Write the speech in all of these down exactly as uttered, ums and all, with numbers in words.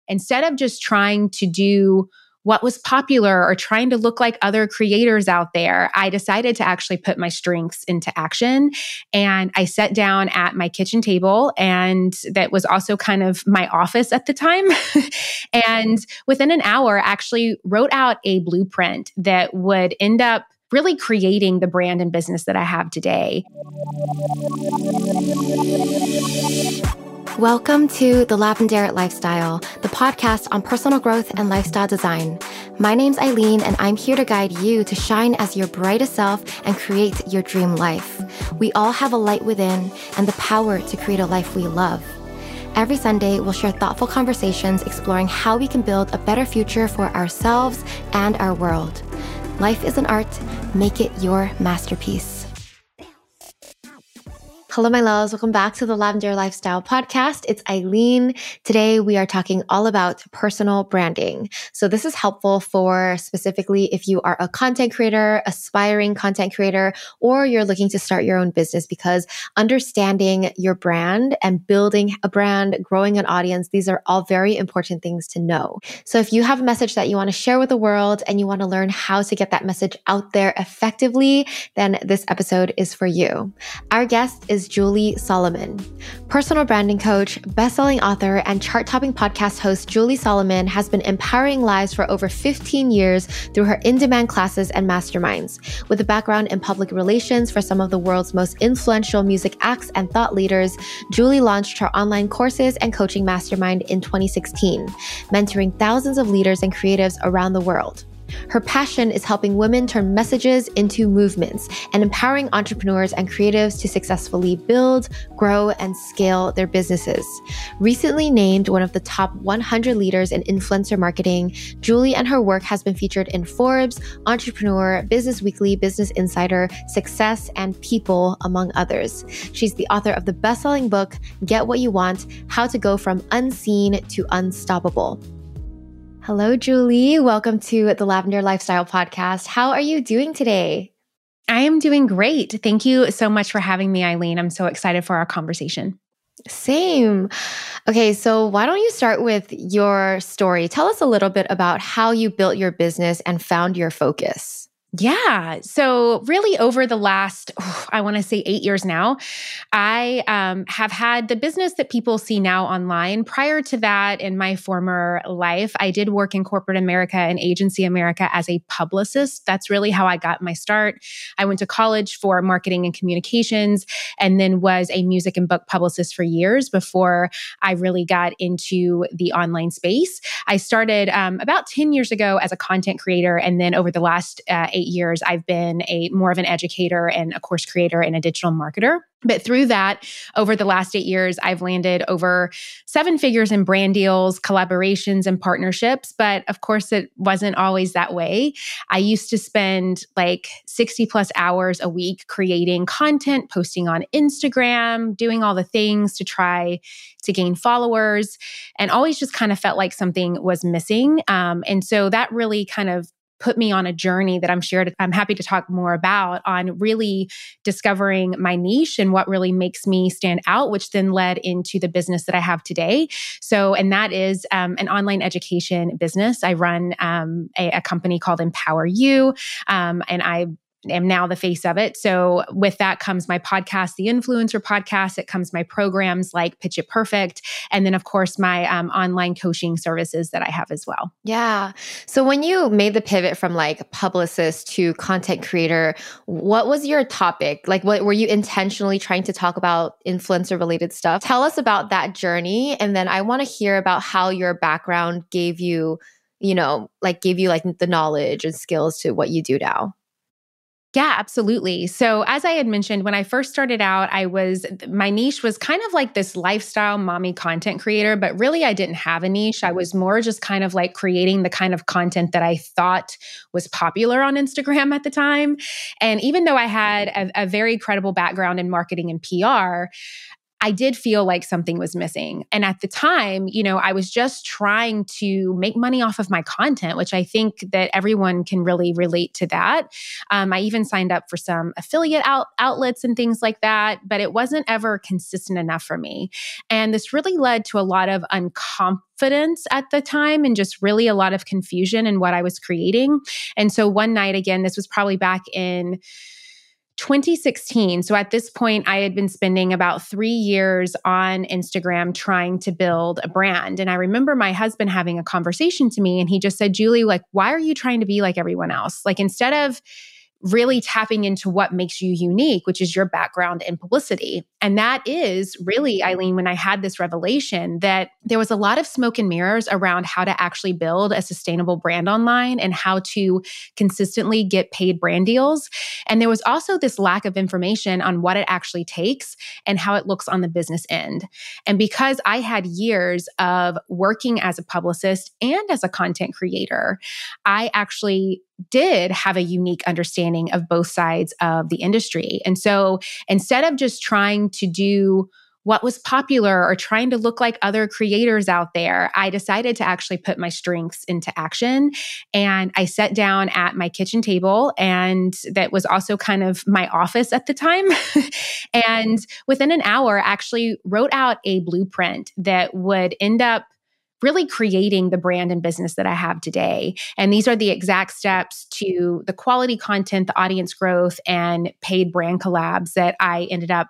instead of just trying to do what was popular or trying to look like other creators out there, I decided to actually put my strengths into action. And I sat down at my kitchen table, and that was also kind of my office at the time. And within an hour, actually wrote out a blueprint that would end up really creating the brand and business that I have today. Welcome to The Lavendaire Lifestyle, the podcast on personal growth and lifestyle design. My name's Eileen, and I'm here to guide you to shine as your brightest self and create your dream life. We all have a light within and the power to create a life we love. Every Sunday, we'll share thoughtful conversations exploring how we can build a better future for ourselves and our world. Life is an art. Make it your masterpiece. Hello, my loves. Welcome back to the Lavendaire Lifestyle Podcast. It's Eileen. Today, we are talking all about personal branding. So this is helpful for specifically if you are a content creator, aspiring content creator, or you're looking to start your own business, because understanding your brand and building a brand, growing an audience, these are all very important things to know. So if you have a message that you want to share with the world and you want to learn how to get that message out there effectively, then this episode is for you. Our guest is Julie Solomon. Personal branding coach, best-selling author, and chart-topping podcast host Julie Solomon has been empowering lives for over fifteen years through her in-demand classes and masterminds. With a background in public relations for some of the world's most influential music acts and thought leaders, Julie launched her online courses and coaching mastermind in twenty sixteen, mentoring thousands of leaders and creatives around the world. Her passion is helping women turn messages into movements and empowering entrepreneurs and creatives to successfully build, grow, and scale their businesses. Recently named one of the top one hundred leaders in influencer marketing, Julie and her work has been featured in Forbes, Entrepreneur, Business Weekly, Business Insider, Success, and People, among others. She's the author of the best-selling book, Get What You Want: How to Go From Unseen to Unstoppable. Hello, Julie. Welcome to the Lavendaire Lifestyle Podcast. How are you doing today? I am doing great. Thank you so much for having me, Eileen. I'm so excited for our conversation. Same. Okay, so why don't you start with your story? Tell us a little bit about how you built your business and found your focus. Yeah. So really over the last, oh, I want to say eight years now, I um, have had the business that people see now online. Prior to that, in my former life, I did work in corporate America and agency America as a publicist. That's really how I got my start. I went to college for marketing and communications, and then was a music and book publicist for years before I really got into the online space. I started um, about ten years ago as a content creator, and then over the last uh, eight years, I've been a more of an educator and a course creator and a digital marketer. But through that, over the last eight years, I've landed over seven figures in brand deals, collaborations, and partnerships. But of course, it wasn't always that way. I used to spend like sixty plus hours a week creating content, posting on Instagram, doing all the things to try to gain followers, and always just kind of felt like something was missing. Um, and so that really kind of put me on a journey that I'm sure to, I'm happy to talk more about, on really discovering my niche and what really makes me stand out, which then led into the business that I have today. So, and that is um, an online education business. I run um, a, a company called Empower You, um, and I am now the face of it. So with that comes my podcast, the Influencer Podcast. It comes my programs like Pitch It Perfect. And then of course, my um, online coaching services that I have as well. Yeah. So when you made the pivot from like publicist to content creator, what was your topic? Like, what were you intentionally trying to talk about influencer related stuff? Tell us about that journey. And then I want to hear about how your background gave you, you know, like gave you like the knowledge and skills to what you do now. Yeah, absolutely. So as I had mentioned, when I first started out, I was, my niche was kind of like this lifestyle mommy content creator, but really I didn't have a niche. I was more just kind of like creating the kind of content that I thought was popular on Instagram at the time. And even though I had a, a very credible background in marketing and P R, I did feel like something was missing. And at the time, you know, I was just trying to make money off of my content, which I think that everyone can really relate to that. Um, I even signed up for some affiliate out- outlets and things like that, but it wasn't ever consistent enough for me. And this really led to a lot of unconfidence at the time and just really a lot of confusion in what I was creating. And so one night, again, this was probably back in twenty sixteen. So at this point, I had been spending about three years on Instagram trying to build a brand. And I remember my husband having a conversation to me and he just said, Julie, like, why are you trying to be like everyone else? Like, instead of really tapping into what makes you unique, which is your background in publicity. And that is really, Eileen, when I had this revelation that there was a lot of smoke and mirrors around how to actually build a sustainable brand online and how to consistently get paid brand deals. And there was also this lack of information on what it actually takes and how it looks on the business end. And because I had years of working as a publicist and as a content creator, I actually did have a unique understanding of both sides of the industry. And so instead of just trying to do what was popular or trying to look like other creators out there, I decided to actually put my strengths into action. And I sat down at my kitchen table, and that was also kind of my office at the time. And within an hour, actually wrote out a blueprint that would end up really creating the brand and business that I have today. And these are the exact steps to the quality content, the audience growth, and paid brand collabs that I ended up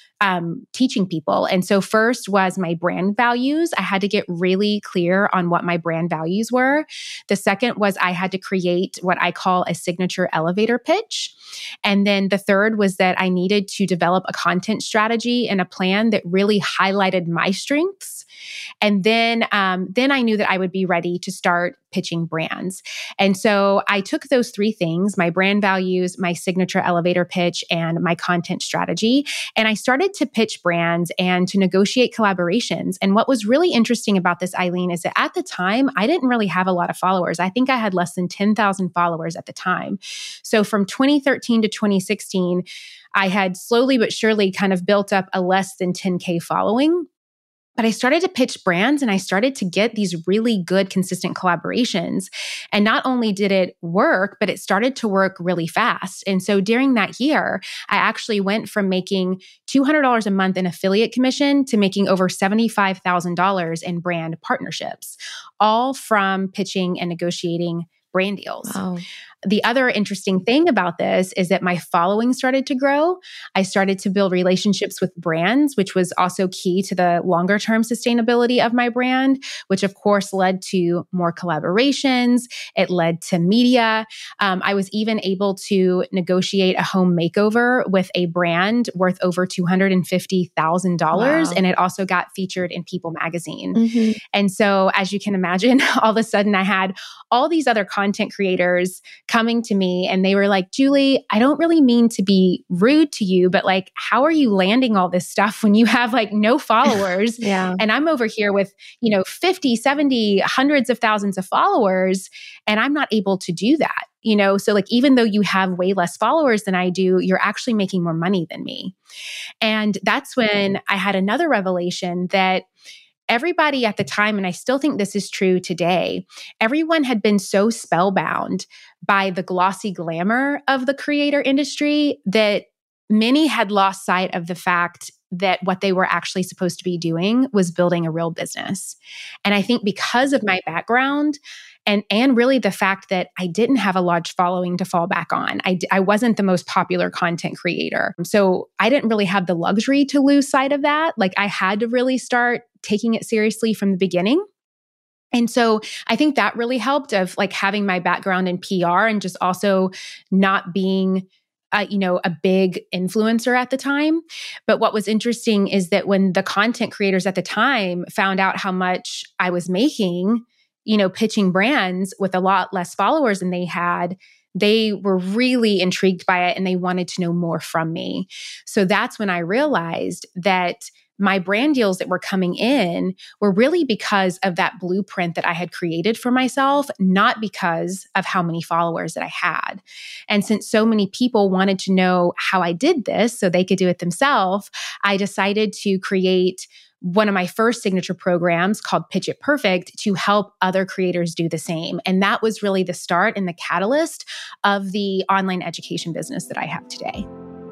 um, teaching people. And so first was my brand values. I had to get really clear on what my brand values were. The second was I had to create what I call a signature elevator pitch. And then the third was that I needed to develop a content strategy and a plan that really highlighted my strengths. And then, um, then I knew that I would be ready to start pitching brands. And so I took those three things, my brand values, my signature elevator pitch, and my content strategy. And I started to pitch brands and to negotiate collaborations. And what was really interesting about this, Eileen, is that at the time, I didn't really have a lot of followers. I think I had less than ten thousand followers at the time. So from twenty thirteen to twenty sixteen, I had slowly but surely kind of built up a less than ten K following. But I started to pitch brands and I started to get these really good, consistent collaborations. And not only did it work, but it started to work really fast. And so during that year, I actually went from making two hundred dollars a month in affiliate commission to making over seventy-five thousand dollars in brand partnerships, all from pitching and negotiating brand deals. Wow. The other interesting thing about this is that my following started to grow. I started to build relationships with brands, which was also key to the longer term sustainability of my brand, which of course led to more collaborations. It led to media. Um, I was even able to negotiate a home makeover with a brand worth over two hundred fifty thousand dollars. Wow. And it also got featured in People magazine. Mm-hmm. And so as you can imagine, all of a sudden I had all these other content creators coming to me and they were like, Julie, I don't really mean to be rude to you, but like, how are you landing all this stuff when you have like no followers? Yeah. And I'm over here with, you know, fifty, seventy, hundreds of thousands of followers, and I'm not able to do that. You know, so like, even though you have way less followers than I do, you're actually making more money than me. And that's when I had another revelation that everybody at the time, and I still think this is true today, everyone had been so spellbound by the glossy glamour of the creator industry that many had lost sight of the fact that what they were actually supposed to be doing was building a real business. And I think because of my background, And and really the fact that I didn't have a large following to fall back on. I, I wasn't the most popular content creator. So I didn't really have the luxury to lose sight of that. Like I had to really start taking it seriously from the beginning. And so I think that really helped of like having my background in P R and just also not being Uh, you know, a big influencer at the time. But what was interesting is that when the content creators at the time found out how much I was making, you know, pitching brands with a lot less followers than they had, they were really intrigued by it and they wanted to know more from me. So that's when I realized that my brand deals that were coming in were really because of that blueprint that I had created for myself, not because of how many followers that I had. And since so many people wanted to know how I did this so they could do it themselves, I decided to create one of my first signature programs called Pitch It Perfect to help other creators do the same. And that was really the start and the catalyst of the online education business that I have today.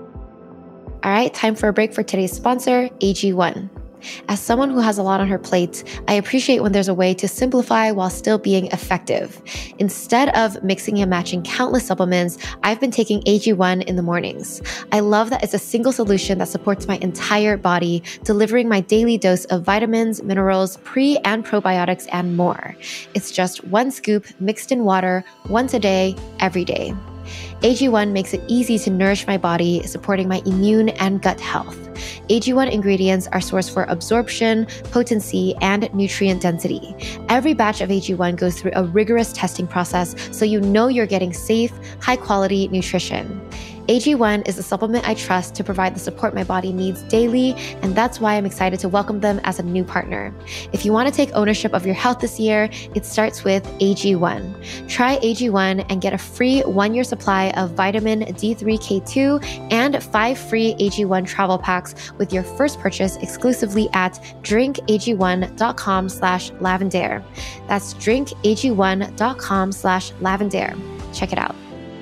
All right, time for a break for today's sponsor, A G one. As someone who has a lot on her plate, I appreciate when there's a way to simplify while still being effective. Instead of mixing and matching countless supplements, I've been taking A G one in the mornings. I love that it's a single solution that supports my entire body, delivering my daily dose of vitamins, minerals, pre- and probiotics, and more. It's just one scoop mixed in water once a day, every day. A G one makes it easy to nourish my body, supporting my immune and gut health. A G one ingredients are sourced for absorption, potency, and nutrient density. Every batch of A G one goes through a rigorous testing process so you know you're getting safe, high-quality nutrition. A G one is a supplement I trust to provide the support my body needs daily, and that's why I'm excited to welcome them as a new partner. If you want to take ownership of your health this year, it starts with A G one. Try A G one and get a free one-year supply of vitamin D three K two and five free A G one travel packs with your first purchase exclusively at drinkag1.com slash lavender. That's drinkag1.com slash lavender. Check it out.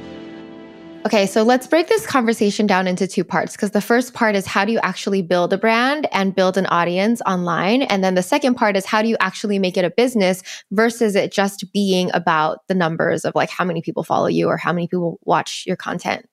Okay, so let's break this conversation down into two parts, because the first part is how do you actually build a brand and build an audience online? And then the second part is how do you actually make it a business versus it just being about the numbers of like how many people follow you or how many people watch your content?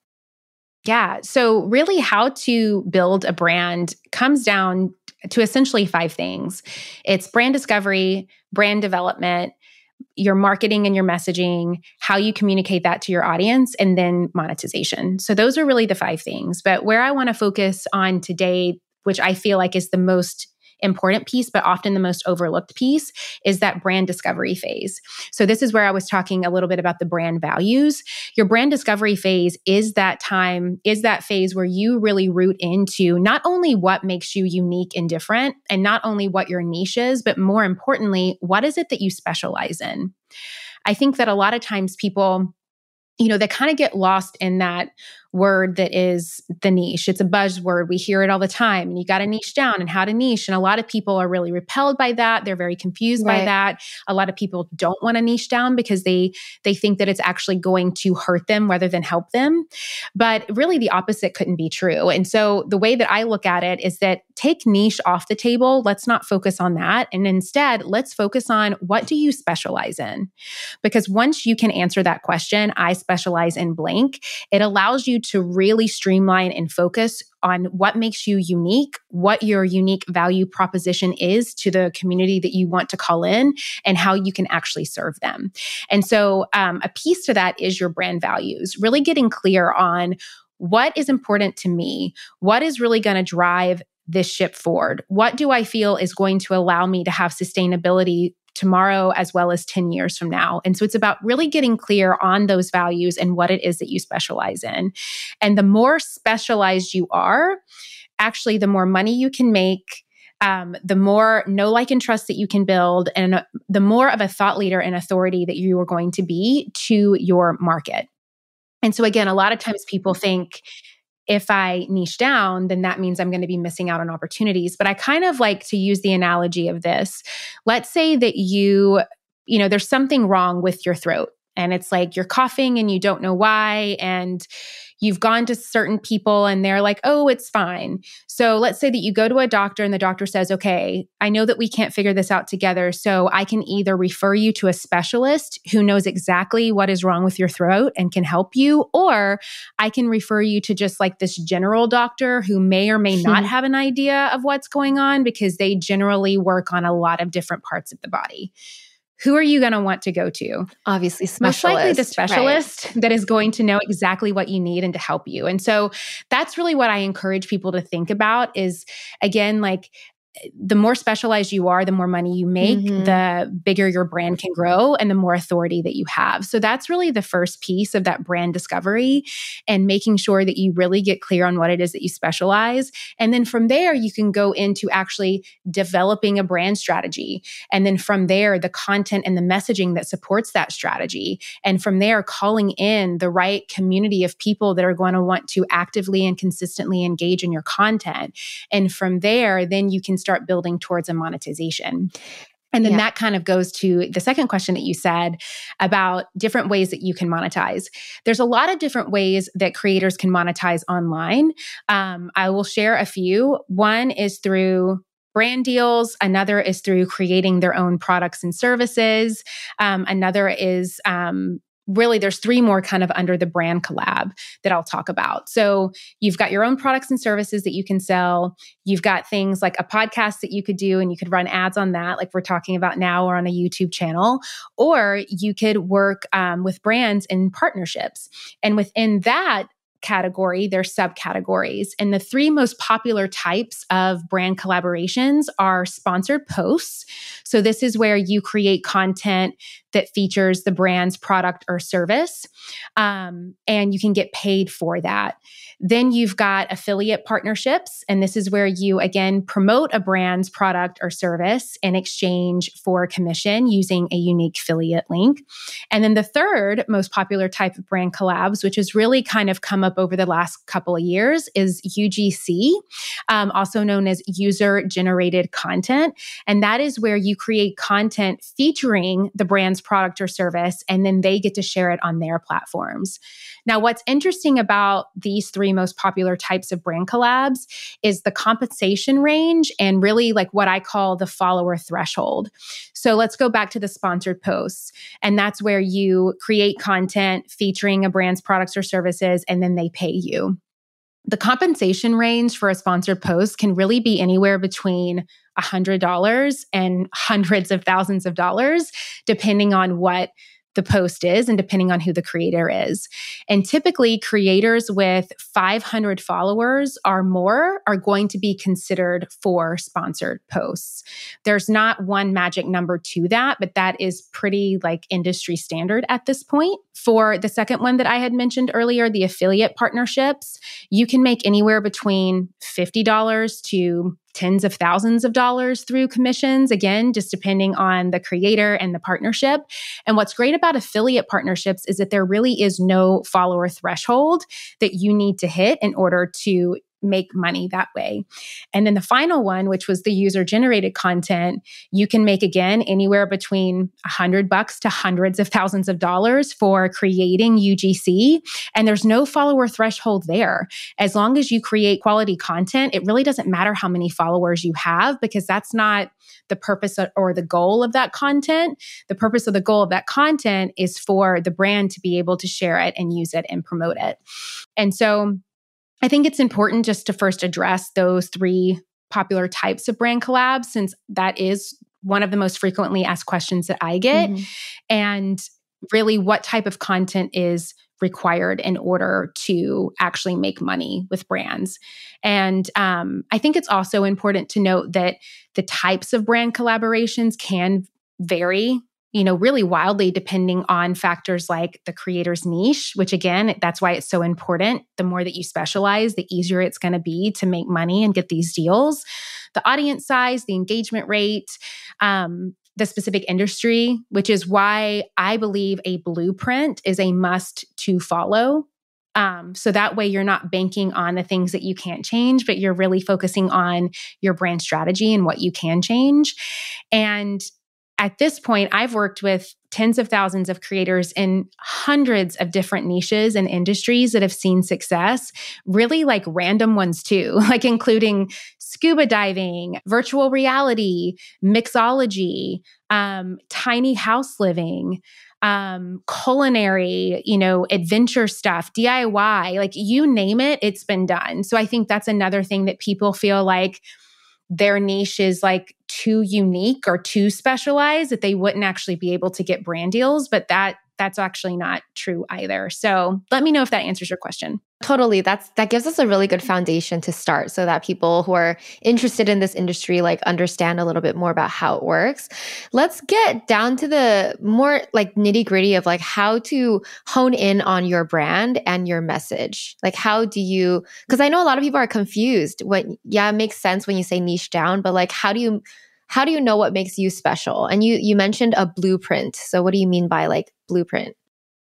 Yeah. So really how to build a brand comes down to essentially five things. It's brand discovery, brand development, your marketing and your messaging, how you communicate that to your audience, and then monetization. So those are really the five things. But where I want to focus on today, which I feel like is the most important piece, but often the most overlooked piece, is that brand discovery phase. So this is where I was talking a little bit about the brand values. Your brand discovery phase is that time, is that phase where you really root into not only what makes you unique and different, and not only what your niche is, but more importantly, what is it that you specialize in? I think that a lot of times people, you know, they kind of get lost in that word that is the niche. It's a buzzword. We hear it all the time. And you got to niche down and how to niche. And a lot of people are really repelled by that. They're very confused Right. by that. A lot of people don't want to niche down because they they think that it's actually going to hurt them rather than help them. But really the opposite couldn't be true. And so the way that I look at it is that take niche off the table. Let's not focus on that. And instead, let's focus on what do you specialize in? Because once you can answer that question, I specialize in blank, it allows you to really streamline and focus on what makes you unique, what your unique value proposition is to the community that you want to call in, and how you can actually serve them. And so um, a piece to that is your brand values, really getting clear on what is important to me, what is really going to drive this ship forward, what do I feel is going to allow me to have sustainability tomorrow as well as ten years from now. And so it's about really getting clear on those values and what it is that you specialize in. And the more specialized you are, actually, the more money you can make, um, the more know, like, and trust that you can build, and uh, the more of a thought leader and authority that you are going to be to your market. And so again, a lot of times people think, if I niche down, then that means I'm going to be missing out on opportunities. But I kind of like to use the analogy of this. Let's say that you, you know, there's something wrong with your throat, and it's like you're coughing and you don't know why. And you've gone to certain people and they're like, oh, it's fine. So let's say that you go to a doctor and the doctor says, okay, I know that we can't figure this out together. So I can either refer you to a specialist who knows exactly what is wrong with your throat and can help you, or I can refer you to just like this general doctor who may or may not have an idea of what's going on because they generally work on a lot of different parts of the body. Who are you going to want to go to? Obviously, specialist. Most likely the specialist right. that is going to know exactly what you need and to help you. And so that's really what I encourage people to think about is, again, like the more specialized you are, the more money you make, mm-hmm. the bigger your brand can grow and the more authority that you have. So that's really the first piece of that brand discovery and making sure that you really get clear on what it is that you specialize. And then from there, you can go into actually developing a brand strategy. And then from there, the content and the messaging that supports that strategy. And from there, calling in the right community of people that are going to want to actively and consistently engage in your content. And from there, then you can start building towards a monetization. And then yeah. that kind of goes to the second question that you said about different ways that you can monetize. There's a lot of different ways that creators can monetize online. Um, I will share a few. One is through brand deals. Another is through creating their own products and services. Um, another is um, Really, there's three more kind of under the brand collab that I'll talk about. So you've got your own products and services that you can sell. You've got things like a podcast that you could do and you could run ads on that, like we're talking about now, or on a YouTube channel. Or you could work um, with brands in partnerships. And within that category, there's subcategories. And the three most popular types of brand collaborations are sponsored posts. So this is where you create content that features the brand's product or service, um, and you can get paid for that. Then you've got affiliate partnerships, and this is where you, again, promote a brand's product or service in exchange for commission using a unique affiliate link. And then the third most popular type of brand collabs, which has really kind of come up over the last couple of years, is U G C, um, also known as user-generated content. And that is where you create content featuring the brand's product or service, and then they get to share it on their platforms. Now, what's interesting about these three most popular types of brand collabs is the compensation range and really like what I call the follower threshold. So let's go back to the sponsored posts. And that's where you create content featuring a brand's products or services, and then they pay you. The compensation range for a sponsored post can really be anywhere between one hundred dollars and hundreds of thousands of dollars, depending on what the post is and depending on who the creator is. And typically, creators with five hundred followers or more are going to be considered for sponsored posts. There's not one magic number to that, but that is pretty like industry standard at this point. For the second one that I had mentioned earlier, the affiliate partnerships, you can make anywhere between fifty dollars to tens of thousands of dollars through commissions, again, just depending on the creator and the partnership. And what's great about affiliate partnerships is that there really is no follower threshold that you need to hit in order to make money that way. And then the final one, which was the user-generated content, you can make, again, anywhere between a hundred bucks to hundreds of thousands of dollars for creating U G C. And there's no follower threshold there. As long as you create quality content, it really doesn't matter how many followers you have, because that's not the purpose or the goal of that content. The purpose of the goal of that content is for the brand to be able to share it and use it and promote it. And so I think it's important just to first address those three popular types of brand collabs, since that is one of the most frequently asked questions that I get. Mm-hmm. And really, what type of content is required in order to actually make money with brands. And um, I think it's also important to note that the types of brand collaborations can vary, you know, really wildly depending on factors like the creator's niche, which again, that's why it's so important. The more that you specialize, the easier it's going to be to make money and get these deals. The audience size, the engagement rate, um, the specific industry, which is why I believe a blueprint is a must to follow. Um, so that way you're not banking on the things that you can't change, but you're really focusing on your brand strategy and what you can change. And at this point, I've worked with tens of thousands of creators in hundreds of different niches and industries that have seen success, really like random ones too, like including scuba diving, virtual reality, mixology, um, tiny house living, um, culinary, you know, adventure stuff, D I Y, like you name it, it's been done. So I think that's another thing that people feel like their niche is like too unique or too specialized that they wouldn't actually be able to get brand deals. But that that's actually not true either. So let me know if that answers your question. Totally. That's that gives us a really good foundation to start so that people who are interested in this industry like understand a little bit more about how it works. Let's get down to the more like nitty-gritty of like how to hone in on your brand and your message. Like how do you, because I know a lot of people are confused when, yeah, it makes sense when you say niche down, but like how do you how do you know what makes you special? And you you mentioned a blueprint. So what do you mean by like blueprint?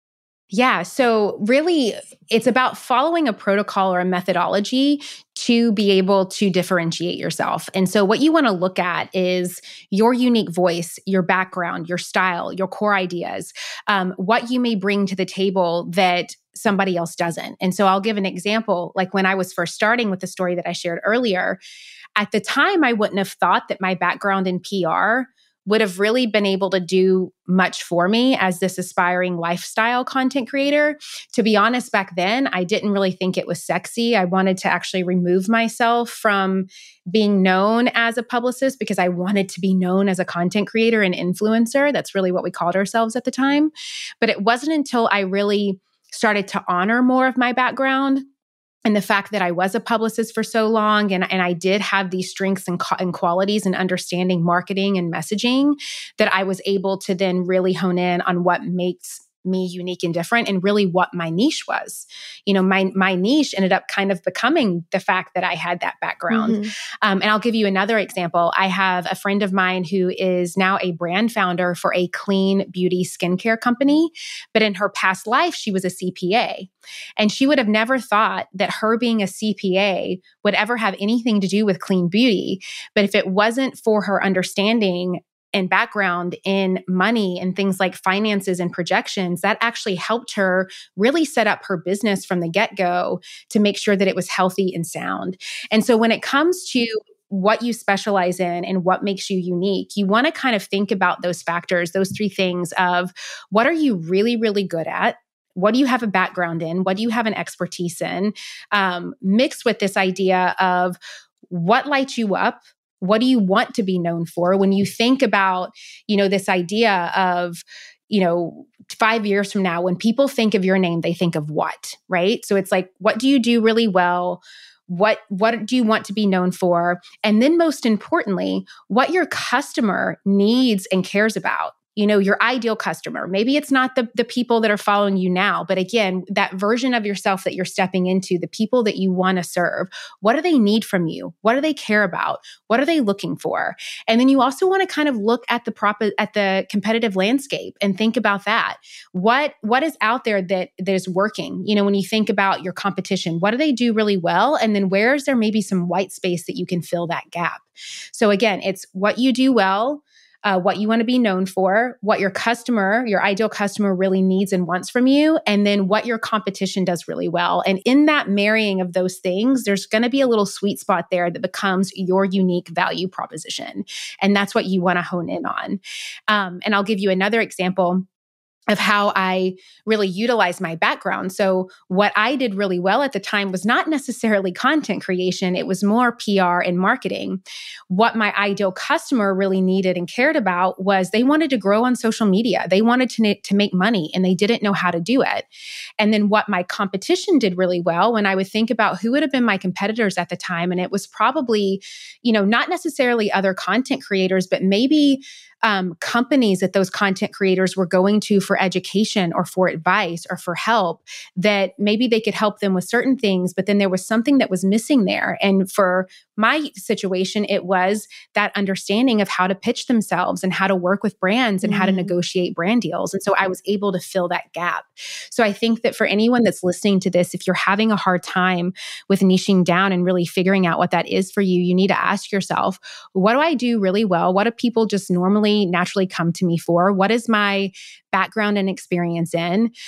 Yeah. So really, it's about following a protocol or a methodology to be able to differentiate yourself. And so what you want to look at is your unique voice, your background, your style, your core ideas, um, what you may bring to the table that somebody else doesn't. And so I'll give an example. Like when I was first starting with the story that I shared earlier, at the time, I wouldn't have thought that my background in P R would have really been able to do much for me as this aspiring lifestyle content creator. To be honest, back then, I didn't really think it was sexy. I wanted to actually remove myself from being known as a publicist because I wanted to be known as a content creator and influencer. That's really what we called ourselves at the time. But it wasn't until I really started to honor more of my background and the fact that I was a publicist for so long and, and I did have these strengths and, and qualities and understanding marketing and messaging that I was able to then really hone in on what makes me unique and different and really what my niche was. You know, my my niche ended up kind of becoming the fact that I had that background. Mm-hmm. Um, and I'll give you another example. I have a friend of mine who is now a brand founder for a clean beauty skincare company. But in her past life, she was a C P A. And she would have never thought that her being a C P A would ever have anything to do with clean beauty. But if it wasn't for her understanding and background in money and things like finances and projections, that actually helped her really set up her business from the get-go to make sure that it was healthy and sound. And so when it comes to what you specialize in and what makes you unique, you want to kind of think about those factors, those three things of what are you really, really good at? What do you have a background in? What do you have an expertise in? Um, mixed with this idea of what lights you up? What do you want to be known for? When you think about, you know, this idea of, you know, five years from now, when people think of your name, they think of what, right? So it's like, what do you do really well? What, what do you want to be known for? And then most importantly, what your customer needs and cares about. You know, your ideal customer. Maybe it's not the, the people that are following you now, but again, that version of yourself that you're stepping into, the people that you want to serve, what do they need from you? What do they care about? What are they looking for? And then you also want to kind of look at the prop at the competitive landscape and think about that. What what is out there that that is working? You know, when you think about your competition, what do they do really well? And then where is there maybe some white space that you can fill that gap? So again, it's what you do well, Uh, what you want to be known for, what your customer, your ideal customer really needs and wants from you, and then what your competition does really well. And in that marrying of those things, there's going to be a little sweet spot there that becomes your unique value proposition. And that's what you want to hone in on. Um, and I'll give you another example of how I really utilize my background. So what I did really well at the time was not necessarily content creation. It was more P R and marketing. What my ideal customer really needed and cared about was they wanted to grow on social media. They wanted to, to make money and they didn't know how to do it. And then what my competition did really well, when I would think about who would have been my competitors at the time, and it was probably, you know, not necessarily other content creators, but maybe Um, companies that those content creators were going to for education or for advice or for help, that maybe they could help them with certain things, but then there was something that was missing there. And for my situation, it was that understanding of how to pitch themselves and how to work with brands and mm-hmm. how to negotiate brand deals. And so I was able to fill that gap. So I think that for anyone that's listening to this, if you're having a hard time with niching down and really figuring out what that is for you, you need to ask yourself, what do I do really well? What do people just normally naturally come to me for? What is my background and experience in?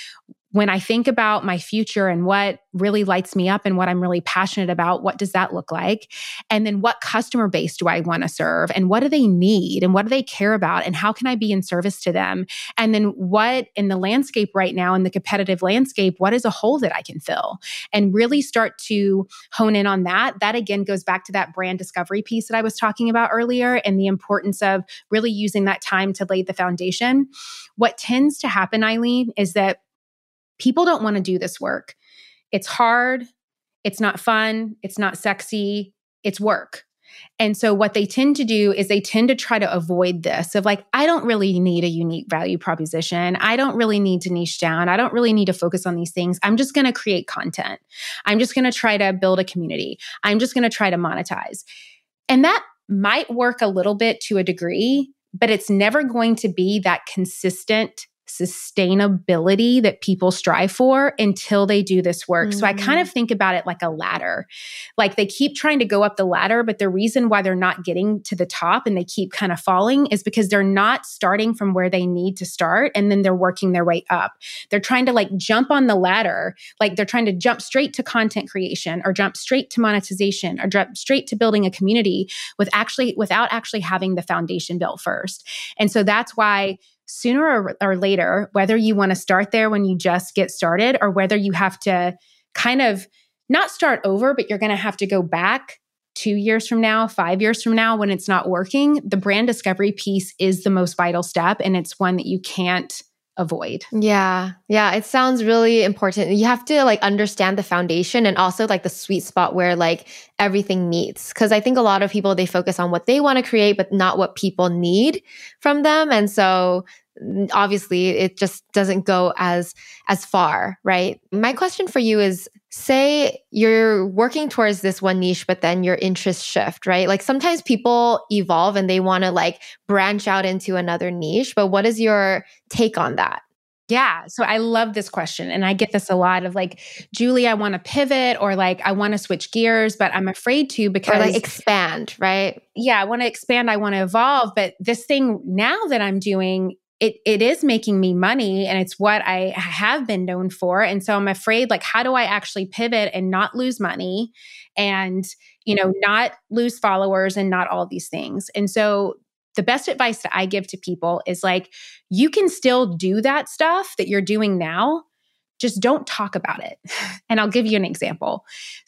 when I think about my future and what really lights me up and what I'm really passionate about, what does that look like? And then what customer base do I want to serve? And what do they need? And what do they care about? And how can I be in service to them? And then what in the landscape right now, in the competitive landscape, what is a hole that I can fill? And really start to hone in on that. That again goes back to that brand discovery piece that I was talking about earlier and the importance of really using that time to lay the foundation. What tends to happen, Eileen, is that people don't want to do this work. It's hard. It's not fun. It's not sexy. It's work. And so what they tend to do is they tend to try to avoid this of like, I don't really need a unique value proposition. I don't really need to niche down. I don't really need to focus on these things. I'm just going to create content. I'm just going to try to build a community. I'm just going to try to monetize. And that might work a little bit to a degree, but it's never going to be that consistent sustainability that people strive for until they do this work. Mm-hmm. So I kind of think about it like a ladder. Like they keep trying to go up the ladder, but the reason why they're not getting to the top and they keep kind of falling is because they're not starting from where they need to start and then they're working their way up. They're trying to like jump on the ladder, like they're trying to jump straight to content creation or jump straight to monetization or jump straight to building a community with actually without actually having the foundation built first. And so that's why sooner or, or later, whether you want to start there when you just get started or whether you have to kind of not start over, but you're going to have to go back two years from now, five years from now when it's not working, the brand discovery piece is the most vital step. And it's one that you can't avoid. Yeah. Yeah. It sounds really important. You have to like understand the foundation and also like the sweet spot where like everything meets. Cause I think a lot of people, they focus on what they want to create, but not what people need from them. And so obviously it just doesn't go as, as far, right? My question for you is, say you're working towards this one niche, but then your interests shift, right? Like sometimes people evolve and they want to like branch out into another niche, but what is your take on that? Yeah. So I love this question. And I get this a lot of like, Julie, I want to pivot or like, I want to switch gears, but I'm afraid to because. Or like expand, right? Yeah. I want to expand. I want to evolve. But this thing now that I'm doing, it it is making me money and it's what I have been known for. And so I'm afraid, like, how do I actually pivot and not lose money and, you know, not lose followers and not all these things. And so the best advice that I give to people is like, you can still do that stuff that you're doing now, just don't talk about it. And I'll give you an example.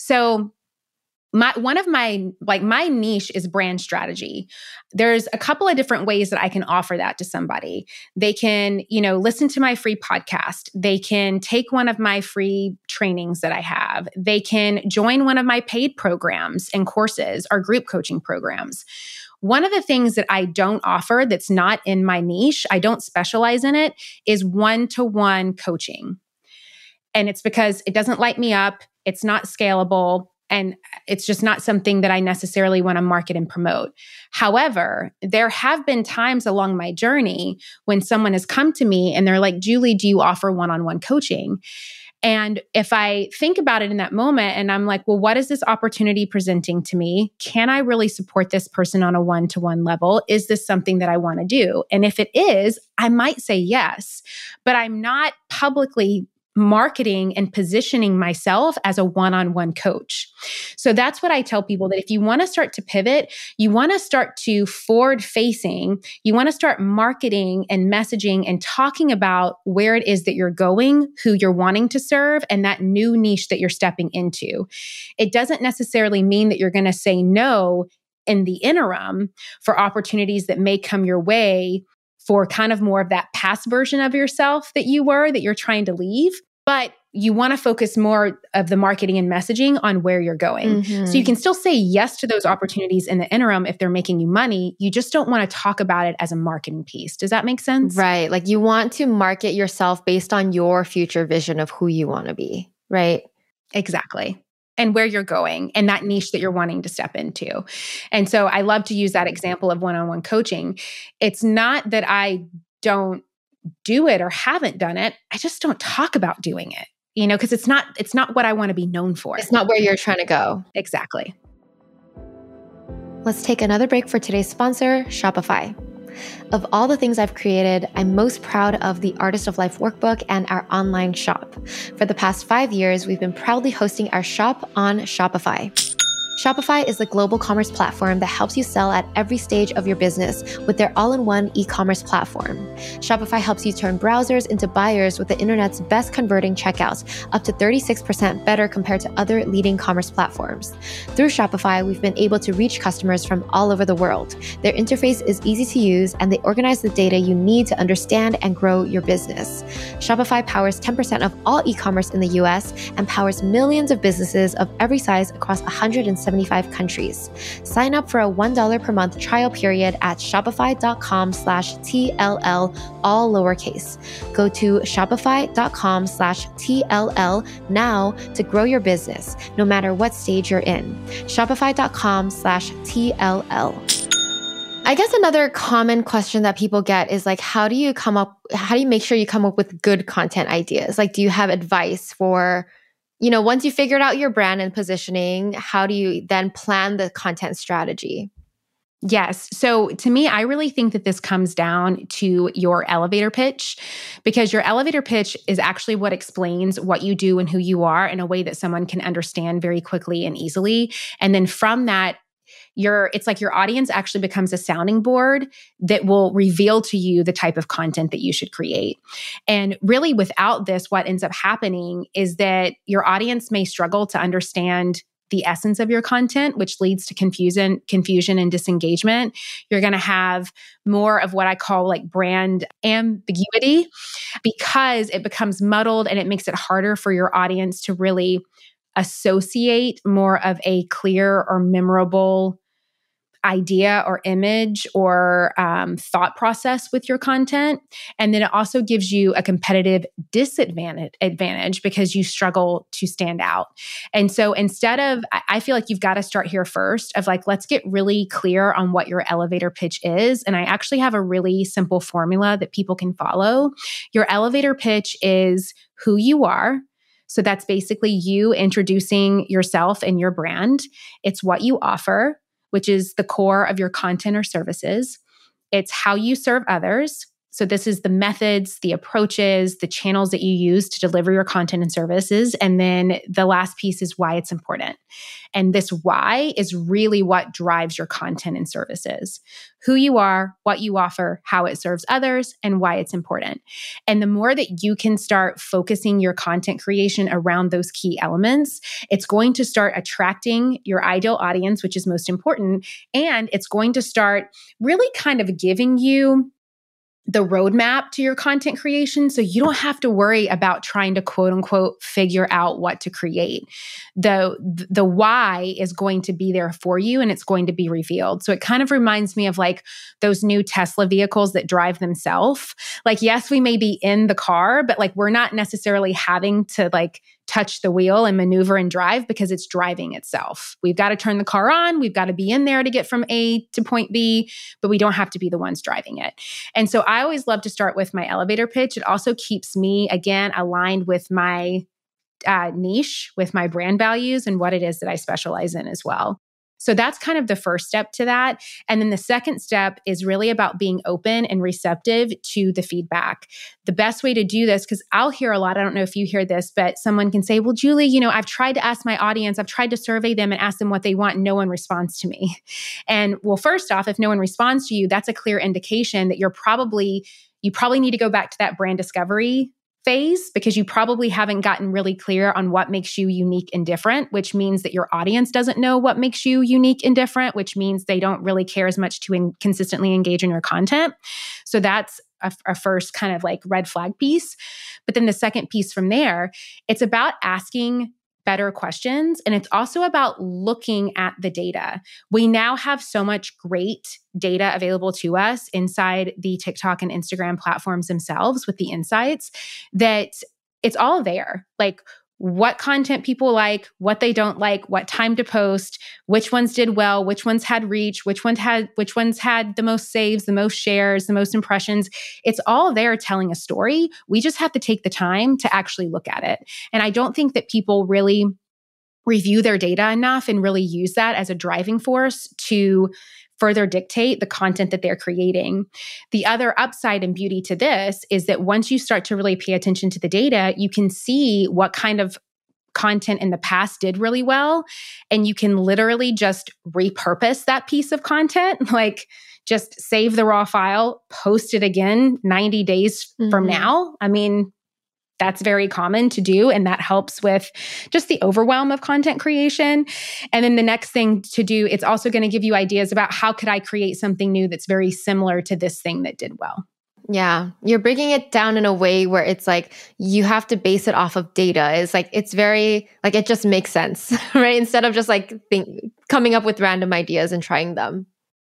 So My, one of my, like my niche is brand strategy. There's a couple of different ways that I can offer that to somebody. They can, you know, listen to my free podcast. They can take one of my free trainings that I have. They can join one of my paid programs and courses or group coaching programs. One of the things that I don't offer that's not in my niche, I don't specialize in it, is one-to-one coaching. And it's because it doesn't light me up. It's not scalable. And it's just not something that I necessarily want to market and promote. However, there have been times along my journey when someone has come to me and they're like, Julie, do you offer one-on-one coaching? And if I think about it in that moment and I'm like, well, what is this opportunity presenting to me? Can I really support this person on a one-to-one level? Is this something that I want to do? And if it is, I might say yes, but I'm not publicly marketing and positioning myself as a one-on-one coach. So that's what I tell people, that if you want to start to pivot, you want to start to forward facing, you want to start marketing and messaging and talking about where it is that you're going, who you're wanting to serve, and that new niche that you're stepping into. It doesn't necessarily mean that you're going to say no in the interim for opportunities that may come your way for kind of more of that past version of yourself that you were, that you're trying to leave. But you want to focus more of the marketing and messaging on where you're going. Mm-hmm. So you can still say yes to those opportunities in the interim if they're making you money. You just don't want to talk about it as a marketing piece. Does that make sense? Right. Like you want to market yourself based on your future vision of who you want to be, right? Exactly. And where you're going and that niche that you're wanting to step into. And so I love to use that example of one-on-one coaching. It's not that I don't do it or haven't done it. I just don't talk about doing it, you know, because it's not, it's not what I want to be known for. It's not where you're trying to go. Exactly. Let's take another break for today's sponsor, Shopify. Of all the things I've created, I'm most proud of the Artist of Life workbook and our online shop. For the past five years, we've been proudly hosting our shop on Shopify. Shopify is the global commerce platform that helps you sell at every stage of your business with their all-in-one e-commerce platform. Shopify helps you turn browsers into buyers with the internet's best converting checkouts, up to thirty-six percent better compared to other leading commerce platforms. Through Shopify, we've been able to reach customers from all over the world. Their interface is easy to use, and they organize the data you need to understand and grow your business. Shopify powers ten percent of all e-commerce in the U S and powers millions of businesses of every size across one hundred seventy-five countries. Sign up for a one dollar per month trial period at shopify.com slash TLL, all lowercase. Go to shopify.com slash TLL now to grow your business, no matter what stage you're in. Shopify.com slash TLL. I guess another common question that people get is like, how do you come up, how do you make sure you come up with good content ideas? Like, do you have advice for, you know, once you figured out your brand and positioning, how do you then plan the content strategy? Yes. So to me, I really think that this comes down to your elevator pitch, because your elevator pitch is actually what explains what you do and who you are in a way that someone can understand very quickly and easily. And then from that, your it's like your audience actually becomes a sounding board that will reveal to you the type of content that you should create. And really, without this, what ends up happening is that your audience may struggle to understand the essence of your content, which leads to confusion, confusion and disengagement. You're going to have more of what I call like brand ambiguity, because it becomes muddled and it makes it harder for your audience to really associate more of a clear or memorable idea or image or um, thought process with your content. And then it also gives you a competitive disadvantage advantage because you struggle to stand out. And so instead of, I feel like you've got to start here first of like, let's get really clear on what your elevator pitch is. And I actually have a really simple formula that people can follow. Your elevator pitch is who you are. So that's basically you introducing yourself and your brand. It's what you offer, which is the core of your content or services. It's how you serve others. So this is the methods, the approaches, the channels that you use to deliver your content and services. And then the last piece is why it's important. And this why is really what drives your content and services. Who you are, what you offer, how it serves others, and why it's important. And the more that you can start focusing your content creation around those key elements, it's going to start attracting your ideal audience, which is most important. And it's going to start really kind of giving you the roadmap to your content creation. So you don't have to worry about trying to quote unquote figure out what to create. The, the why is going to be there for you and it's going to be revealed. So it kind of reminds me of like those new Tesla vehicles that drive themselves. Like, yes, we may be in the car, but like we're not necessarily having to like touch the wheel and maneuver and drive because it's driving itself. We've got to turn the car on. We've got to be in there to get from A to point B, but we don't have to be the ones driving it. And so I always love to start with my elevator pitch. It also keeps me, again, aligned with my uh, niche, with my brand values and what it is that I specialize in as well. So that's kind of the first step to that. And then the second step is really about being open and receptive to the feedback. The best way to do this, because I'll hear a lot, I don't know if you hear this, but someone can say, well, Julie, you know, I've tried to ask my audience, I've tried to survey them and ask them what they want, and no one responds to me. And well, first off, if no one responds to you, that's a clear indication that you're probably, you probably need to go back to that brand discovery phase, because you probably haven't gotten really clear on what makes you unique and different, which means that your audience doesn't know what makes you unique and different, which means they don't really care as much to in- consistently engage in your content. So that's a, a first kind of like red flag piece. But then the second piece from there, it's about asking better questions. And it's also about looking at the data. We now have so much great data available to us inside the TikTok and Instagram platforms themselves with the insights that it's all there. Like what content people like, what they don't like, what time to post, which ones did well, which ones had reach, which ones had which ones had the most saves, the most shares, the most impressions. It's all there telling a story. We just have to take the time to actually look at it. And I don't think that people really review their data enough and really use that as a driving force to further dictate the content that they're creating. The other upside and beauty to this is that once you start to really pay attention to the data, you can see what kind of content in the past did really well. And you can literally just repurpose that piece of content, like just save the raw file, post it again ninety days mm-hmm. from now. I mean, that's very common to do. And that helps with just the overwhelm of content creation. And then the next thing to do, it's also going to give you ideas about how could I create something new that's very similar to this thing that did well. Yeah. You're breaking it down in a way where it's like, you have to base it off of data. It's like, it's very, like, it just makes sense, right? Instead of just like think, coming up with random ideas and trying them.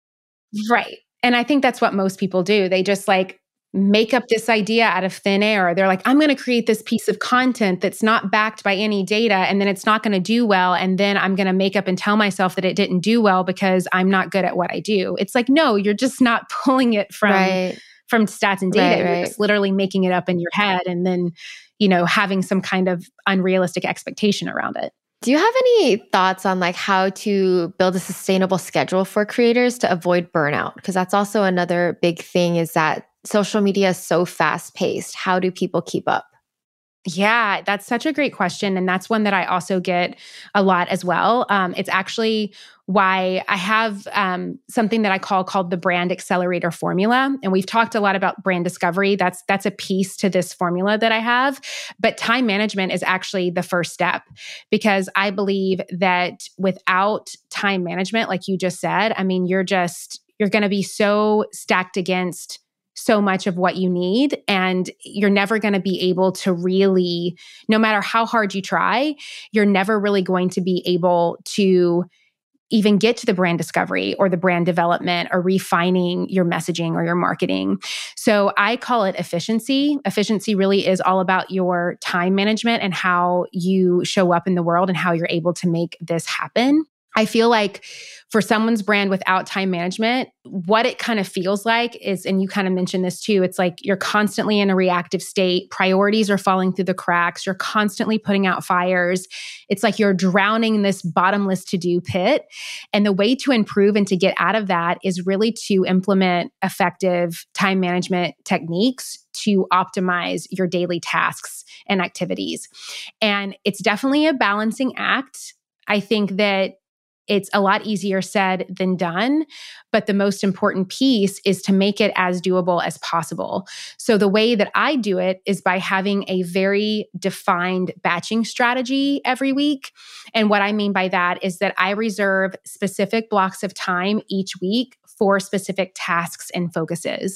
Right. And I think that's what most people do. They just like, make up this idea out of thin air. They're like, I'm going to create this piece of content that's not backed by any data, and then it's not going to do well. And then I'm going to make up and tell myself that it didn't do well because I'm not good at what I do. It's like, no, you're just not pulling it from, right. from stats and data. Right, you're right. just literally making it up in your head and then, you know, having some kind of unrealistic expectation around it. Do you have any thoughts on like how to build a sustainable schedule for creators to avoid burnout? Because that's also another big thing, is that social media is so fast paced. How do people keep up? Yeah, that's such a great question. And that's one that I also get a lot as well. Um, it's actually why I have um, something that I call called the Brand Accelerator Formula. And we've talked a lot about brand discovery. That's, that's a piece to this formula that I have. But time management is actually the first step, because I believe that without time management, like you just said, I mean, you're just, you're going to be so stacked against so much of what you need. And you're never going to be able to really, no matter how hard you try, you're never really going to be able to even get to the brand discovery or the brand development or refining your messaging or your marketing. So I call it efficiency. Efficiency really is all about your time management and how you show up in the world and how you're able to make this happen. I feel like for someone's brand without time management, what it kind of feels like is, and you kind of mentioned this too, it's like you're constantly in a reactive state. Priorities are falling through the cracks. You're constantly putting out fires. It's like you're drowning in this bottomless to-do pit. And the way to improve and to get out of that is really to implement effective time management techniques to optimize your daily tasks and activities. And it's definitely a balancing act. I think that it's a lot easier said than done, but the most important piece is to make it as doable as possible. So the way that I do it is by having a very defined batching strategy every week. And what I mean by that is that I reserve specific blocks of time each week for specific tasks and focuses.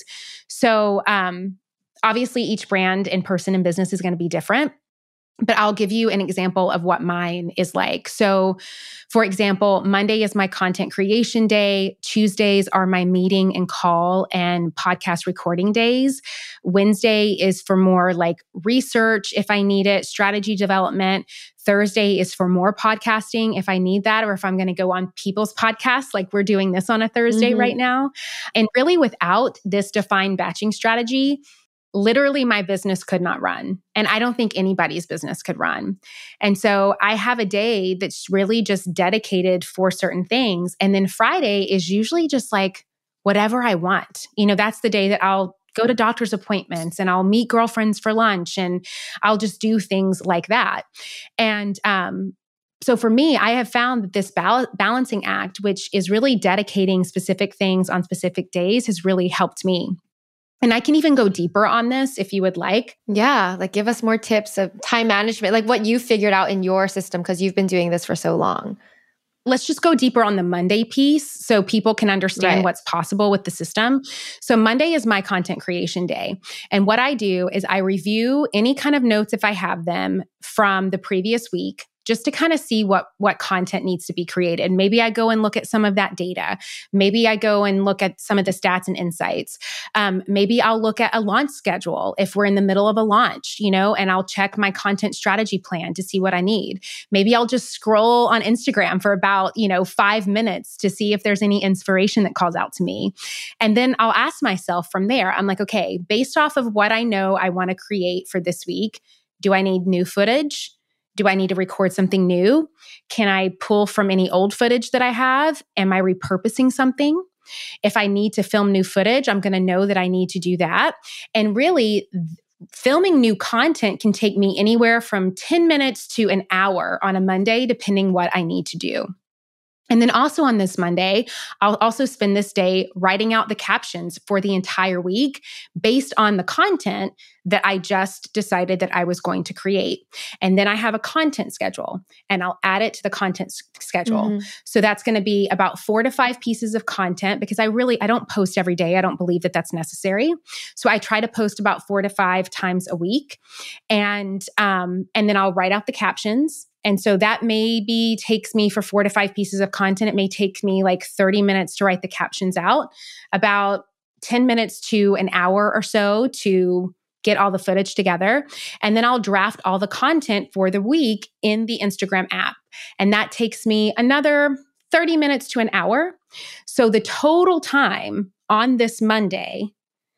So um, obviously each brand and person in business is going to be different. But I'll give you an example of what mine is like. So, for example, Monday is my content creation day. Tuesdays are my meeting and call and podcast recording days. Wednesday is for more like research if I need it, strategy development. Thursday is for more podcasting if I need that, or if I'm going to go on people's podcasts, like we're doing this on a Thursday mm-hmm. right now. And really, without this defined batching strategy, literally my business could not run. And I don't think anybody's business could run. And so I have a day that's really just dedicated for certain things. And then Friday is usually just like whatever I want. You know, that's the day that I'll go to doctor's appointments and I'll meet girlfriends for lunch and I'll just do things like that. And, um, So for me, I have found that this bal- balancing act, which is really dedicating specific things on specific days, has really helped me. And I can even go deeper on this if you would like. Yeah, like give us more tips of time management, like what you figured out in your system because you've been doing this for so long. Let's just go deeper on the Monday piece so people can understand right. what's possible with the system. So Monday is my content creation day. And what I do is I review any kind of notes if I have them from the previous week, just to kind of see what, what content needs to be created. Maybe I go and look at some of that data. Maybe I go and look at some of the stats and insights. Um, maybe I'll look at a launch schedule if we're in the middle of a launch, you know, and I'll check my content strategy plan to see what I need. Maybe I'll just scroll on Instagram for about, you know, five minutes to see if there's any inspiration that calls out to me. And then I'll ask myself from there, I'm like, okay, based off of what I know I want to create for this week, do I need new footage? Do I need to record something new? Can I pull from any old footage that I have? Am I repurposing something? If I need to film new footage, I'm going to know that I need to do that. And really, filming new content can take me anywhere from ten minutes to an hour on a Monday, depending what I need to do. And then also on this Monday, I'll also spend this day writing out the captions for the entire week based on the content that I just decided that I was going to create. And then I have a content schedule and I'll add it to the content s- schedule. Mm-hmm. So that's going to be about four to five pieces of content because I really, I don't post every day. I don't believe that that's necessary. So I try to post about four to five times a week. And, um, and then I'll write out the captions. And so that maybe takes me for four to five pieces of content. It may take me like thirty minutes to write the captions out, about ten minutes to an hour or so to get all the footage together. And then I'll draft all the content for the week in the Instagram app. And that takes me another thirty minutes to an hour. So the total time on this Monday,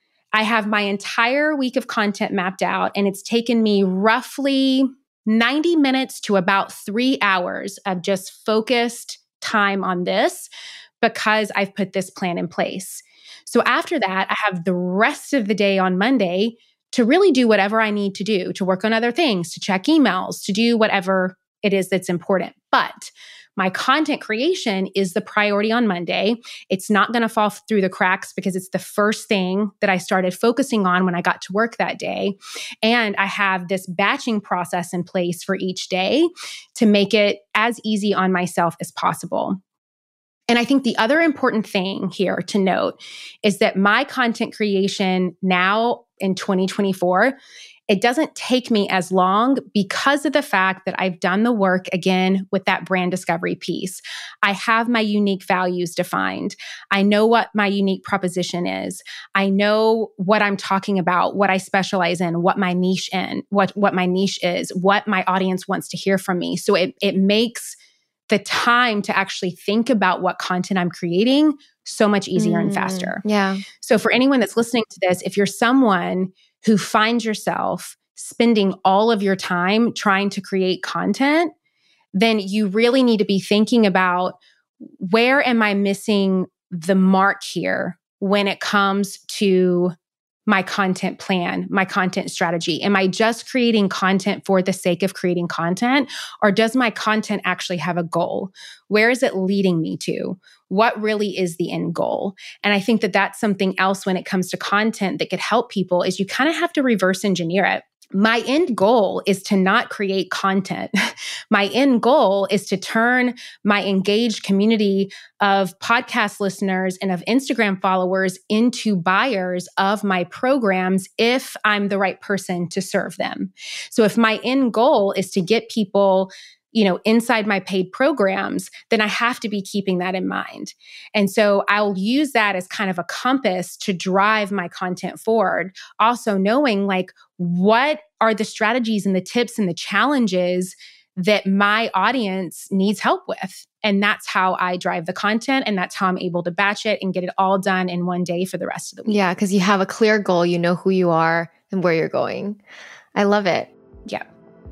I have my entire week of content mapped out, and it's taken me roughly ninety minutes to about three hours of just focused time on this because I've put this plan in place. So after that, I have the rest of the day on Monday to really do whatever I need to do, to work on other things, to check emails, to do whatever it is that's important. But my content creation is the priority on Monday. It's not going to fall through the cracks because it's the first thing that I started focusing on when I got to work that day. And I have this batching process in place for each day to make it as easy on myself as possible. And I think the other important thing here to note is that my content creation now in twenty twenty-four, it doesn't take me as long because of the fact that I've done the work again with that brand discovery piece. I have my unique values defined. I know what my unique proposition is. I know what I'm talking about, what I specialize in, what my niche in, what, what my niche is, what my audience wants to hear from me. So it, it makes the time to actually think about what content I'm creating so much easier mm, and faster. Yeah. So for anyone that's listening to this, if you're someone who finds yourself spending all of your time trying to create content, then you really need to be thinking about, where am I missing the mark here when it comes to my content plan, my content strategy? Am I just creating content for the sake of creating content? Or does my content actually have a goal? Where is it leading me to? What really is the end goal? And I think that that's something else when it comes to content that could help people, is you kind of have to reverse engineer it. My end goal is to not create content. My end goal is to turn my engaged community of podcast listeners and of Instagram followers into buyers of my programs if I'm the right person to serve them. So if my end goal is to get people, you know, inside my paid programs, then I have to be keeping that in mind. And so I'll use that as kind of a compass to drive my content forward. Also knowing, like, what are the strategies and the tips and the challenges that my audience needs help with? And that's how I drive the content. And that's how I'm able to batch it and get it all done in one day for the rest of the week. Yeah, because you have a clear goal, you know who you are and where you're going. I love it. Yeah.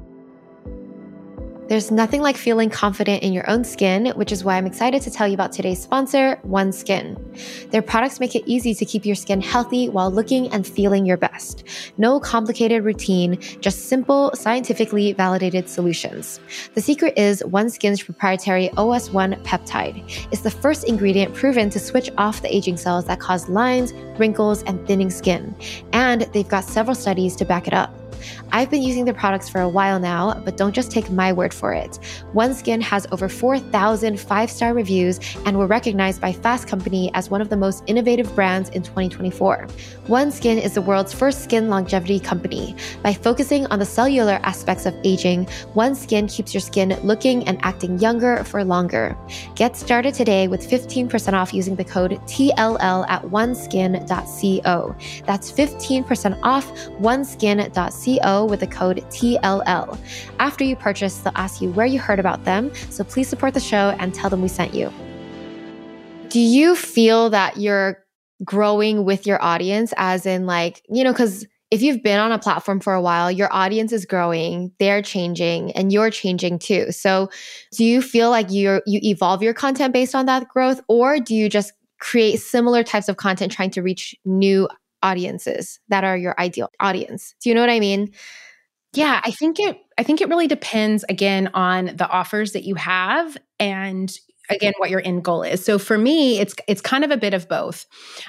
There's nothing like feeling confident in your own skin, which is why I'm excited to tell you about today's sponsor, OneSkin. Their products make it easy to keep your skin healthy while looking and feeling your best. No complicated routine, just simple, scientifically validated solutions. The secret is OneSkin's proprietary O S one peptide. It's the first ingredient proven to switch off the aging cells that cause lines, wrinkles, and thinning skin. And they've got several studies to back it up. I've been using their products for a while now, but don't just take my word for it. OneSkin has over four thousand five-star reviews and were recognized by Fast Company as one of the most innovative brands in twenty twenty-four. OneSkin is the world's first skin longevity company. By focusing on the cellular aspects of aging, OneSkin keeps your skin looking and acting younger for longer. Get started today with fifteen percent off using the code T L L at oneskin dot co. That's fifteen percent off oneskin dot co with the code T L L. After you purchase, they'll ask you where you heard about them, so please support the show and tell them we sent you. Do you feel that you're growing with your audience, as in, like, you know, because if you've been on a platform for a while, your audience is growing, they're changing, and you're changing too. So do you feel like you you evolve your content based on that growth, or do you just create similar types of content trying to reach new audiences that are your ideal audience. Do you know what I mean? Yeah, I think it I think it really depends again on the offers that you have and again what your end goal is. So for me, it's it's kind of a bit of both.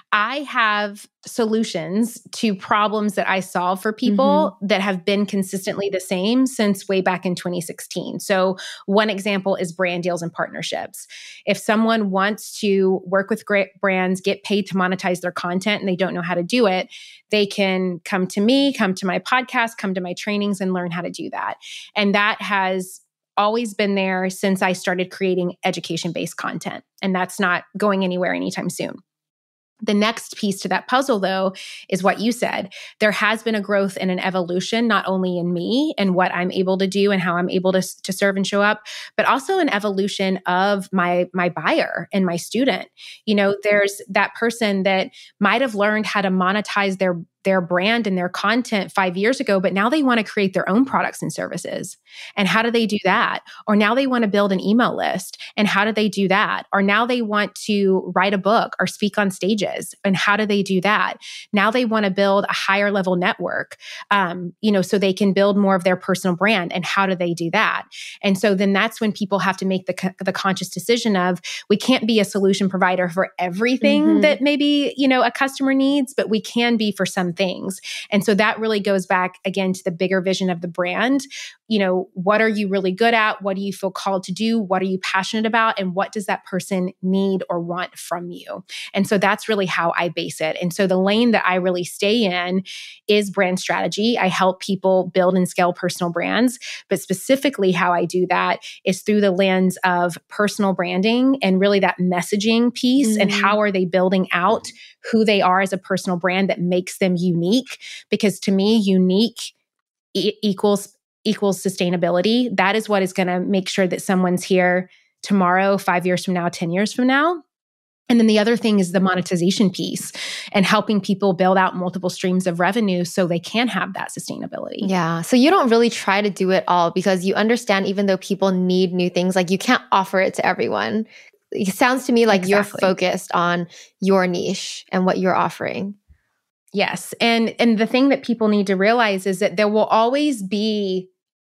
I have solutions to problems that I solve for people mm-hmm. that have been consistently the same since way back in twenty sixteen. So one example is brand deals and partnerships. If someone wants to work with great brands, get paid to monetize their content and they don't know how to do it, they can come to me, come to my podcast, come to my trainings and learn how to do that. And that has always been there since I started creating education-based content. And that's not going anywhere anytime soon. The next piece to that puzzle, though, is what you said. There has been a growth and an evolution, not only in me and what I'm able to do and how I'm able to, to serve and show up, but also an evolution of my, my buyer and my student. You know, there's that person that might have learned how to monetize their their brand and their content five years ago, but now they want to create their own products and services. And how do they do that? Or now they want to build an email list. And how do they do that? Or now they want to write a book or speak on stages. And how do they do that? Now they want to build a higher level network, um, you know, so they can build more of their personal brand. And how do they do that? And so then that's when people have to make the, co- the conscious decision of, we can't be a solution provider for everything mm-hmm. that maybe, you know, a customer needs, but we can be for some things. And so that really goes back again to the bigger vision of the brand. You know, what are you really good at? What do you feel called to do? What are you passionate about? And what does that person need or want from you? And so that's really how I base it. And so the lane that I really stay in is brand strategy. I help people build and scale personal brands, but specifically how I do that is through the lens of personal branding and really that messaging piece mm-hmm. and how are they building out who they are as a personal brand that makes them unique. Because to me, unique e- equals equals sustainability. That is what is going to make sure that someone's here tomorrow, five years from now, ten years from now. And then the other thing is the monetization piece and helping people build out multiple streams of revenue so they can have that sustainability. Yeah. So you don't really try to do it all because you understand even though people need new things, like you can't offer it to everyone. It sounds to me like exactly. You're focused on your niche and what you're offering. Yes. And and the thing that people need to realize is that there will always be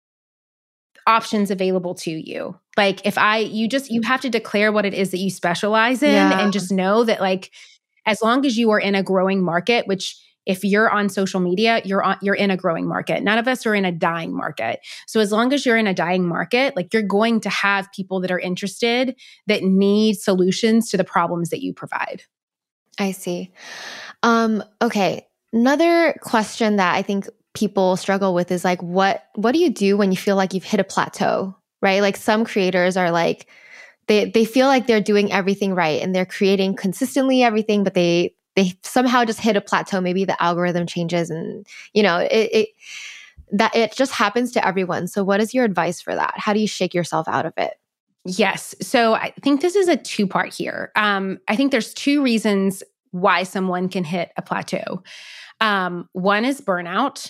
options available to you. Like if I, you just, you have to declare what it is that you specialize in yeah. and just know that like, as long as you are in a growing market, which if you're on social media, you're on, you're in a growing market. None of us are in a dying market. So as long as you're in a dying market, like you're going to have people that are interested that need solutions to the problems that you provide. I see. Um, okay. Another question that I think people struggle with is like, what, what do you do when you feel like you've hit a plateau, right? Like some creators are like, they, they feel like they're doing everything right and they're creating consistently everything, but they, they somehow just hit a plateau. Maybe the algorithm changes and, you know, it, it, that it just happens to everyone. So what is your advice for that? How do you shake yourself out of it? Yes. So I think this is a two part here. Um, I think there's two reasons why someone can hit a plateau. Um, one is burnout.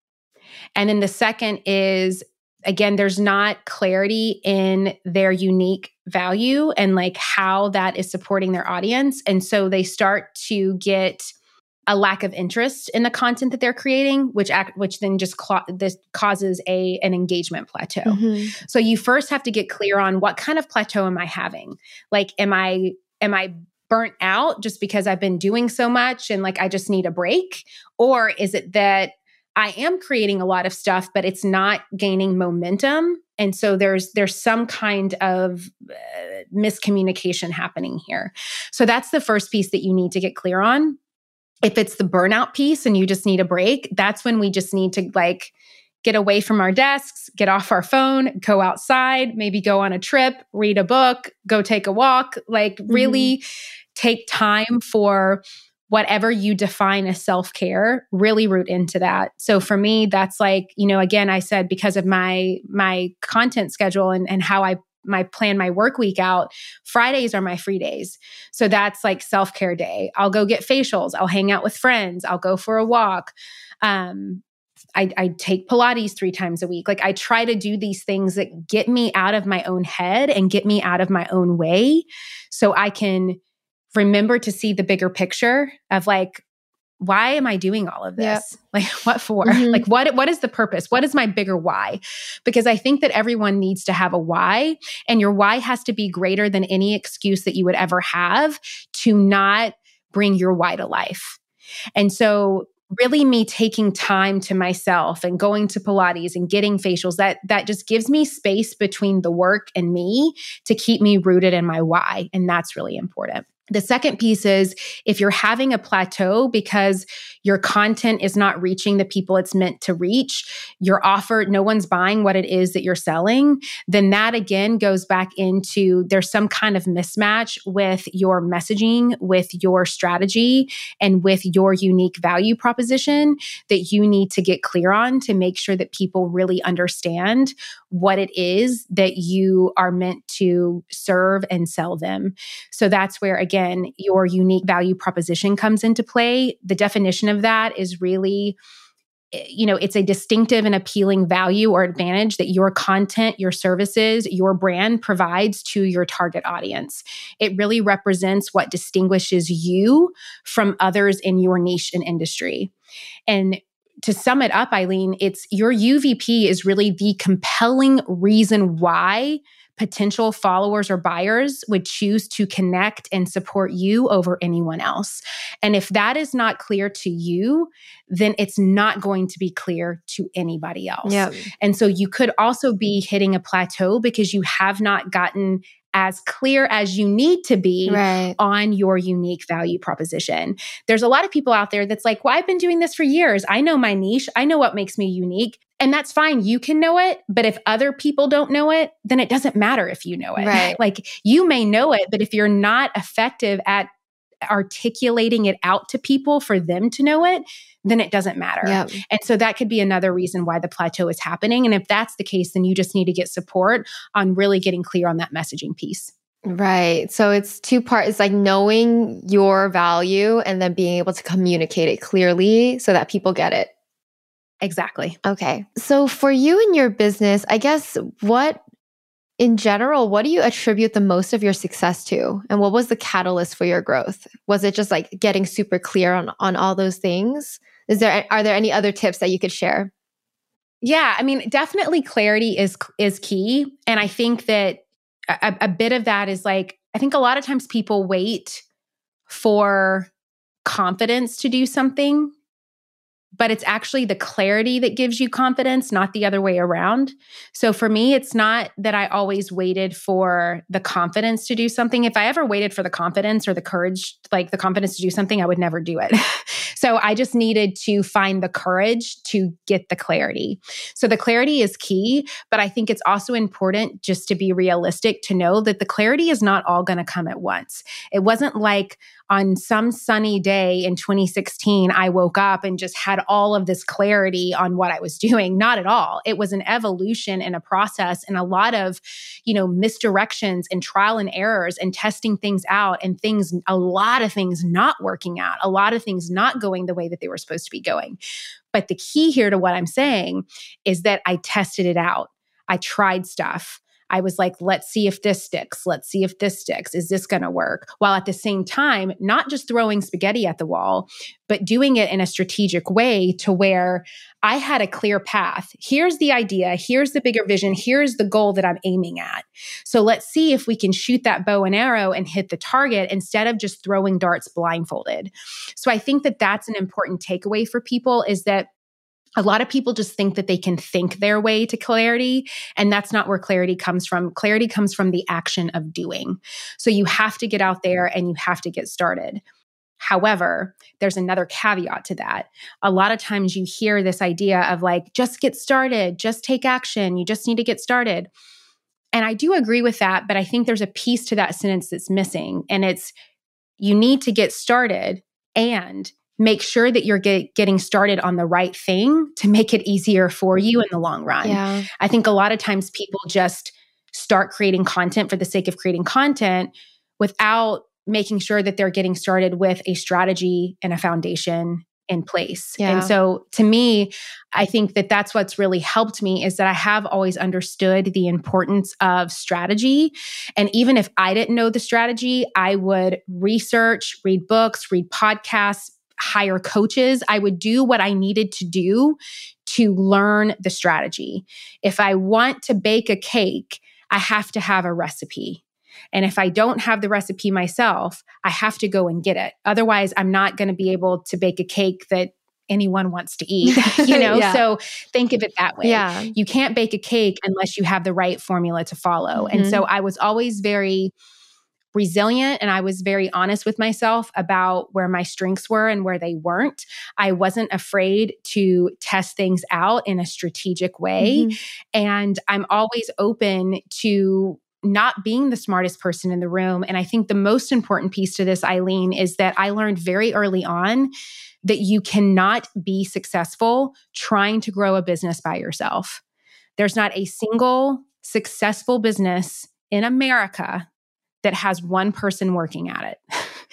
And then the second is, again, there's not clarity in their unique value and like how that is supporting their audience. And so they start to get a lack of interest in the content that they're creating, which act, which then just cl- this causes a an engagement plateau. Mm-hmm. So you first have to get clear on what kind of plateau am I having? Like, am I am I burnt out just because I've been doing so much and like I just need a break? Or is it that I am creating a lot of stuff, but it's not gaining momentum. And so there's there's some kind of uh, miscommunication happening here. So that's the first piece that you need to get clear on. If it's the burnout piece and you just need a break, that's when we just need to like get away from our desks, get off our phone, go outside, maybe go on a trip, read a book, go take a walk, like mm-hmm. really take time for whatever you define as self-care, really root into that. So for me, that's like, you know, again, I said, because of my, my content schedule and, and how I my plan my work week out, Fridays are my free days. So that's like self-care day. I'll go get facials. I'll hang out with friends. I'll go for a walk. Um, I, I take Pilates three times a week. Like I try to do these things that get me out of my own head and get me out of my own way so I can remember to see the bigger picture of like, why am I doing all of this? Yep. Like what for? Mm-hmm. Like what, what is the purpose? What is my bigger why? Because I think that everyone needs to have a why, and your why has to be greater than any excuse that you would ever have to not bring your why to life. And so really me taking time to myself and going to Pilates and getting facials, that, that just gives me space between the work and me to keep me rooted in my why. And that's really important. The second piece is if you're having a plateau because your content is not reaching the people it's meant to reach, your offer, no one's buying what it is that you're selling, then that again goes back into there's some kind of mismatch with your messaging, with your strategy, and with your unique value proposition that you need to get clear on to make sure that people really understand what it is that you are meant to serve and sell them. So that's where, again, your unique value proposition comes into play. The definition of that is really, you know, it's a distinctive and appealing value or advantage that your content, your services, your brand provides to your target audience. It really represents what distinguishes you from others in your niche and industry. And to sum it up, Eileen, it's your U V P is really the compelling reason why potential followers or buyers would choose to connect and support you over anyone else. And if that is not clear to you, then it's not going to be clear to anybody else. Yep. And so you could also be hitting a plateau because you have not gotten as clear as you need to be right. on your unique value proposition. There's a lot of people out there that's like, well, I've been doing this for years. I know my niche. I know what makes me unique. And that's fine. You can know it. But if other people don't know it, then it doesn't matter if you know it. Right. Like you may know it, but if you're not effective at articulating it out to people for them to know it, then it doesn't matter. Yep. And so that could be another reason why the plateau is happening. And if that's the case, then you just need to get support on really getting clear on that messaging piece. Right. So it's two parts. It's like knowing your value and then being able to communicate it clearly so that people get it. Exactly. Okay. So for you and your business, I guess what in general, what do you attribute the most of your success to? And what was the catalyst for your growth? Was it just like getting super clear on, on all those things? Is there, are there any other tips that you could share? Yeah, I mean, definitely clarity is, is key. And I think that a, a bit of that is like, I think a lot of times people wait for confidence to do something, but it's actually the clarity that gives you confidence, not the other way around. So for me, it's not that I always waited for the confidence to do something. If I ever waited for the confidence or the courage, like the confidence to do something, I would never do it. So I just needed to find the courage to get the clarity. So the clarity is key, but I think it's also important just to be realistic to know that the clarity is not all going to come at once. It wasn't like on some sunny day in twenty sixteen, I woke up and just had all of this clarity on what I was doing. Not at all. It was an evolution and a process and a lot of, you know, misdirections and trial and errors and testing things out and things, a lot of things not working out, a lot of things not going the way that they were supposed to be going. But the key here to what I'm saying is that I tested it out. I tried stuff. I was like, let's see if this sticks. Let's see if this sticks. Is this going to work? While at the same time, not just throwing spaghetti at the wall, but doing it in a strategic way to where I had a clear path. Here's the idea. Here's the bigger vision. Here's the goal that I'm aiming at. So let's see if we can shoot that bow and arrow and hit the target instead of just throwing darts blindfolded. So I think that that's an important takeaway for people is that a lot of people just think that they can think their way to clarity, and that's not where clarity comes from. Clarity comes from the action of doing. So you have to get out there and you have to get started. However, there's another caveat to that. A lot of times you hear this idea of like, just get started, just take action, you just need to get started. And I do agree with that, but I think there's a piece to that sentence that's missing, and it's you need to get started and make sure that you're get, getting started on the right thing to make it easier for you in the long run. Yeah. I think a lot of times people just start creating content for the sake of creating content without making sure that they're getting started with a strategy and a foundation in place. Yeah. And so to me, I think that that's what's really helped me is that I have always understood the importance of strategy. And even if I didn't know the strategy, I would research, read books, read podcasts, hire coaches. I would do what I needed to do to learn the strategy. If I want to bake a cake, I have to have a recipe. And if I don't have the recipe myself, I have to go and get it. Otherwise, I'm not going to be able to bake a cake that anyone wants to eat, you know? Yeah. So think of it that way. Yeah. You can't bake a cake unless you have the right formula to follow. Mm-hmm. And so I was always very resilient and I was very honest with myself about where my strengths were and where they weren't. I wasn't afraid to test things out in a strategic way. Mm-hmm. And I'm always open to not being the smartest person in the room. And I think the most important piece to this, Eileen, is that I learned very early on that you cannot be successful trying to grow a business by yourself. There's not a single successful business in America that has one person working at it.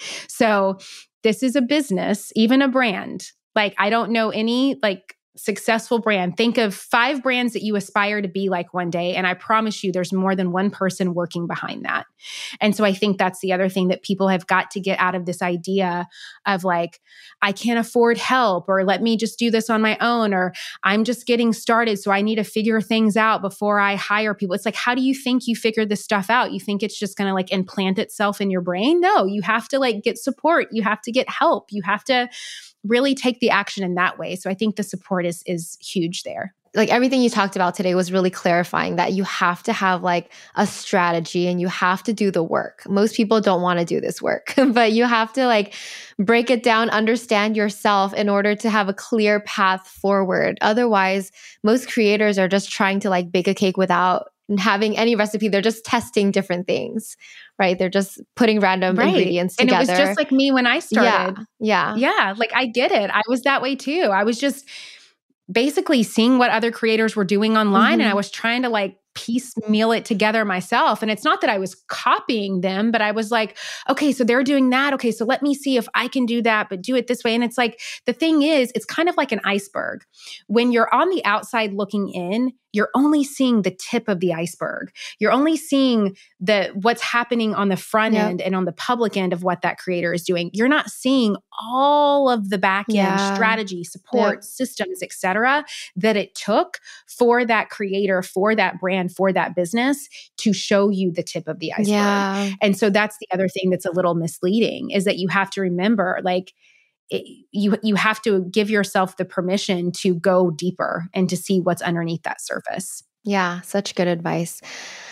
So this is a business, even a brand. Like I don't know any like successful brand. Think of five brands that you aspire to be like one day. And I promise you there's more than one person working behind that. And so I think that's the other thing that people have got to get out of this idea of like, I can't afford help, or let me just do this on my own, or I'm just getting started, so I need to figure things out before I hire people. It's like, how do you think you figure this stuff out? You think it's just going to like implant itself in your brain? No, you have to like get support. You have to get help. You have to really take the action in that way. So I think the support is is huge there. Like everything you talked about today was really clarifying that you have to have like a strategy and you have to do the work. Most people don't want to do this work, but you have to like break it down, understand yourself in order to have a clear path forward. Otherwise, most creators are just trying to like bake a cake without having any recipe. They're just testing different things, right? They're just putting random right. ingredients and together. And it was just like me when I started. Yeah. Yeah. Yeah. Like I get it. I was that way too. I was just basically seeing what other creators were doing online. Mm-hmm. And I was trying to like piecemeal it together myself. And it's not that I was copying them, but I was like, okay, so they're doing that. Okay, so let me see if I can do that, but do it this way. And it's like, the thing is, it's kind of like an iceberg. When you're on the outside looking in, you're only seeing the tip of the iceberg. You're only seeing the what's happening on the front yep. end and on the public end of what that creator is doing. You're not seeing all of the back end yeah. strategy, support, yep. systems, et cetera, that it took for that creator, for that brand, for that business to show you the tip of the iceberg. Yeah. And so that's the other thing that's a little misleading is that you have to remember, like, It, you you have to give yourself the permission to go deeper and to see what's underneath that surface. Yeah, such good advice.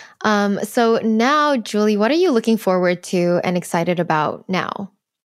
Um, so now, Julie, what are you looking forward to and excited about now?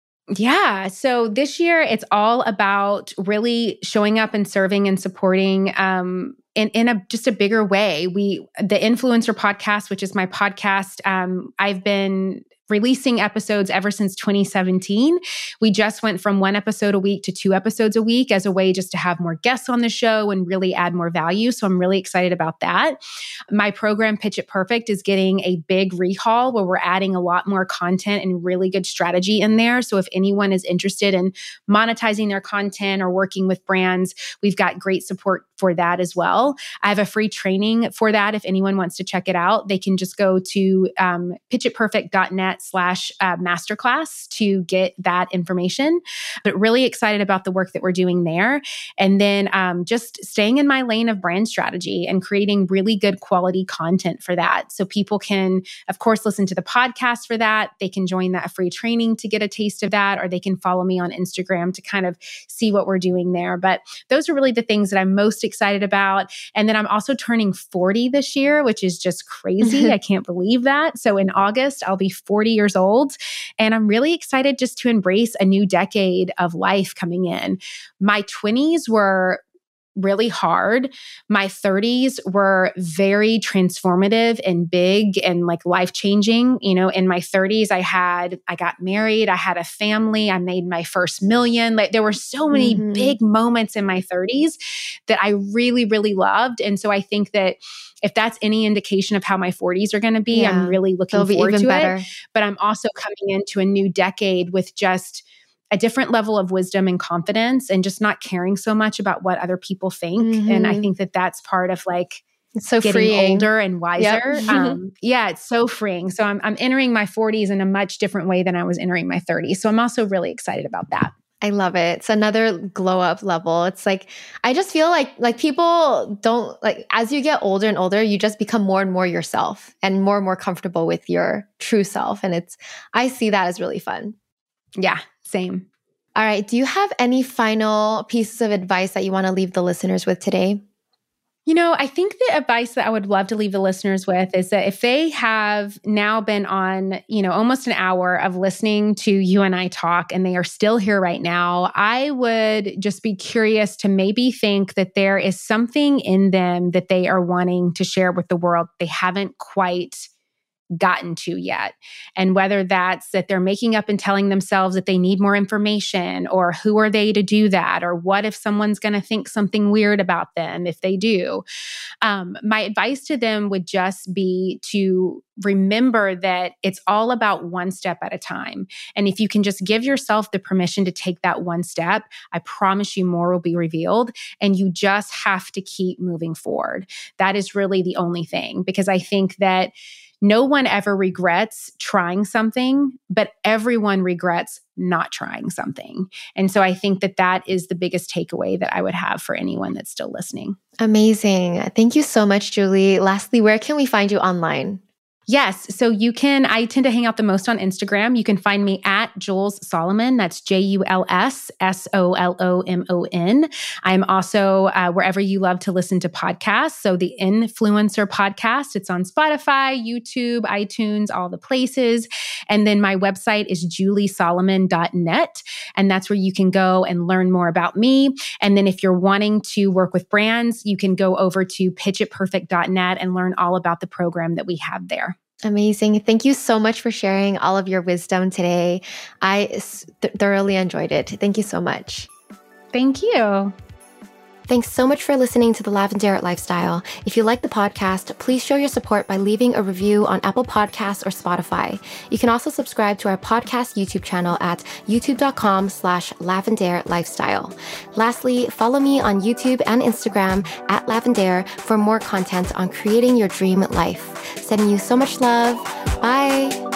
Yeah. So this year, it's all about really showing up and serving and supporting um, in, in a just a bigger way. We the Influencer Podcast, which is my podcast, um, I've been releasing episodes ever since twenty seventeen. We just went from one episode a week to two episodes a week as a way just to have more guests on the show and really add more value. So I'm really excited about that. My program, Pitch It Perfect, is getting a big rehaul where we're adding a lot more content and really good strategy in there. So if anyone is interested in monetizing their content or working with brands, we've got great support for that as well. I have a free training for that. If anyone wants to check it out, they can just go to um, pitch it perfect dot net slash uh, masterclass to get that information. But really excited about the work that we're doing there. And then um, just staying in my lane of brand strategy and creating really good quality content for that. So people can, of course, listen to the podcast for that. They can join that free training to get a taste of that, or they can follow me on Instagram to kind of see what we're doing there. But those are really the things that I'm most excited about. And then I'm also turning forty this year, which is just crazy. I can't believe that. So in August, I'll be forty years old. And I'm really excited just to embrace a new decade of life coming in. My twenties were really hard. My thirties were very transformative and big and like life-changing. You know, in my thirties, I had, I got married, I had a family, I made my first million. Like there were so many mm-hmm. big moments in my thirties that I really, really loved. And so I think that if that's any indication of how my forties are going to be, yeah, I'm really looking forward to better. it. But I'm also coming into a new decade with just a different level of wisdom and confidence and just not caring so much about what other people think. Mm-hmm. And I think that that's part of like, it's so getting freeing. older and wiser. Yep. um, yeah, it's so freeing. So I'm, I'm entering my forties in a much different way than I was entering my thirties. So I'm also really excited about that. I love it. It's another glow up level. It's like, I just feel like, like people don't like, as you get older and older, you just become more and more yourself and more and more comfortable with your true self. And it's, I see that as really fun. Yeah, same. All right. Do you have any final pieces of advice that you want to leave the listeners with today? You know, I think the advice that I would love to leave the listeners with is that if they have now been on, you know, almost an hour of listening to you and I talk and they are still here right now, I would just be curious to maybe think that there is something in them that they are wanting to share with the world they haven't quite gotten to yet. And whether that's that they're making up and telling themselves that they need more information, or who are they to do that? Or what if someone's going to think something weird about them if they do? Um, my advice to them would just be to remember that it's all about one step at a time. And if you can just give yourself the permission to take that one step, I promise you more will be revealed. And you just have to keep moving forward. That is really the only thing, because I think that no one ever regrets trying something, but everyone regrets not trying something. And so I think that that is the biggest takeaway that I would have for anyone that's still listening. Amazing. Thank you so much, Julie. Lastly, where can we find you online? Yes. So you can, I tend to hang out the most on Instagram. You can find me at Jules Solomon. That's J U L S S O L O M O N. I'm also uh, wherever you love to listen to podcasts. So the Influencer Podcast, it's on Spotify, YouTube, iTunes, all the places. And then my website is julie solomon dot net. And that's where you can go and learn more about me. And then if you're wanting to work with brands, you can go over to pitch it perfect dot net and learn all about the program that we have there. Amazing. Thank you so much for sharing all of your wisdom today. I th- thoroughly enjoyed it. Thank you so much. Thank you. Thanks so much for listening to The Lavendaire Lifestyle. If you like the podcast, please show your support by leaving a review on Apple Podcasts or Spotify. You can also subscribe to our podcast YouTube channel at youtube.com slash Lavendaire Lifestyle. Lastly, follow me on YouTube and Instagram at Lavendaire for more content on creating your dream life. Sending you so much love. Bye.